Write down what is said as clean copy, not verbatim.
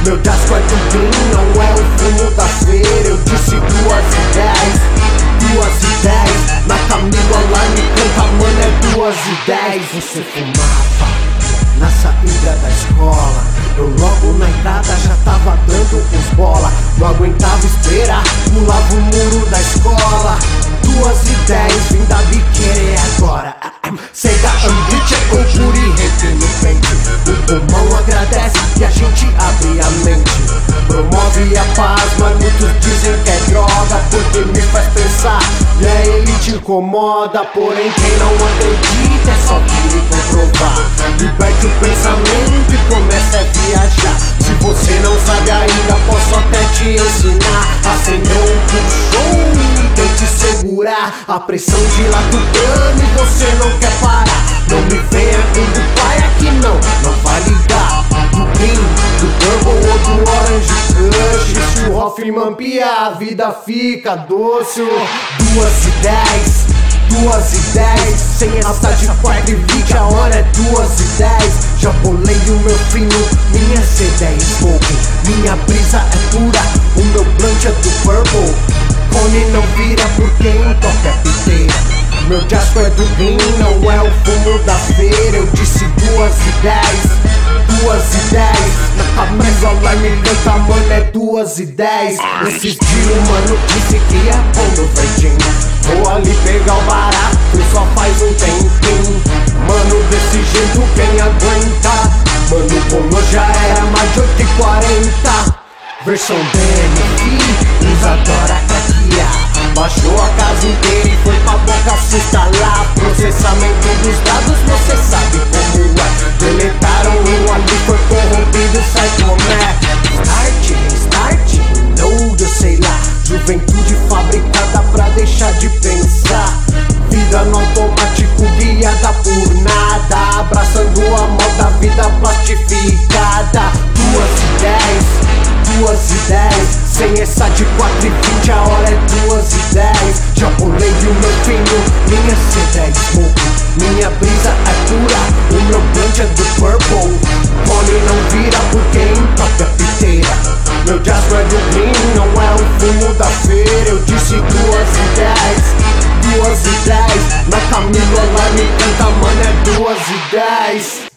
Meu dasco é do bem, não é o fumo da feira. Eu disse 2 e 10, 2 e 10. Na Camila lá me canta, mano, é 2 e 10. Você fumava na saída da escola, eu logo na entrada já tava dando uns bola. Não aguentava esperar, pulava o muro da escola. 2 e 10, vim da biqueira e agora Sega Ambit é cultura e rede no pente. O pulmão agradece e a gente abre a mente. Promove a paz, mas muitos dizem que é droga, porque me faz pensar e a elite incomoda. Porém quem não acredita é só vir e comprovar. Liberte o pensamento e comece a viajar. Se você não sabe ainda, posso até te ensinar. Acender um puxão e tente segurar a pressão de lá do plano e você não quer parar. Não me venha com do pai aqui não vai ligar. Do Green, do Purple ou do Orange Kush. Se o Hoffman piar, a vida fica doce. 2 e 10, 2 e 10. Sem essa de 4 e 20, a hora é 2 e 10. Já bolei o meu fino, minha CD é smoke. Minha brisa é pura, o meu blunt é do Purple. Cone não vira por quem toca é piteira. Meu jasco é do Green, não é o fumo da feira. Eu disse 2 e 10, 2 e 10. Na Camila me canta, mano, é 2 e 10. Esses dias o mano disse que é bom no verdinho. Vou ali pegar o barato, só faz um tempinho. Mano, desse jeito quem aguenta? Mano, o bolo já era mais de 8h40. Versão DMV, usa adora craquear. Baixou a casa inteira e foi pra boca se instalar. Processamento dos dados, você sabe como é. Deletaram um ali, foi corrompido, sai como é. Start, load, eu sei lá. Juventude fabricada pra deixar de pensar. Vida no automático, guiada por nada. Abraçando a moda, vida plastificada. 2 e 10, 2 e 10. Sem essa de 4 e 20, a hora é 2 e 10. Já bolei o meu fino, minha CD é smoke. Minha brisa é pura, o meu blunt é do Purple. Cone não vira por quem toca é piteira. Meu jasco é do Green, não é o fumo da feira. Eu disse 2 e 10, 2 e 10. Na Camila lá me canta, mano, é 2 e 10.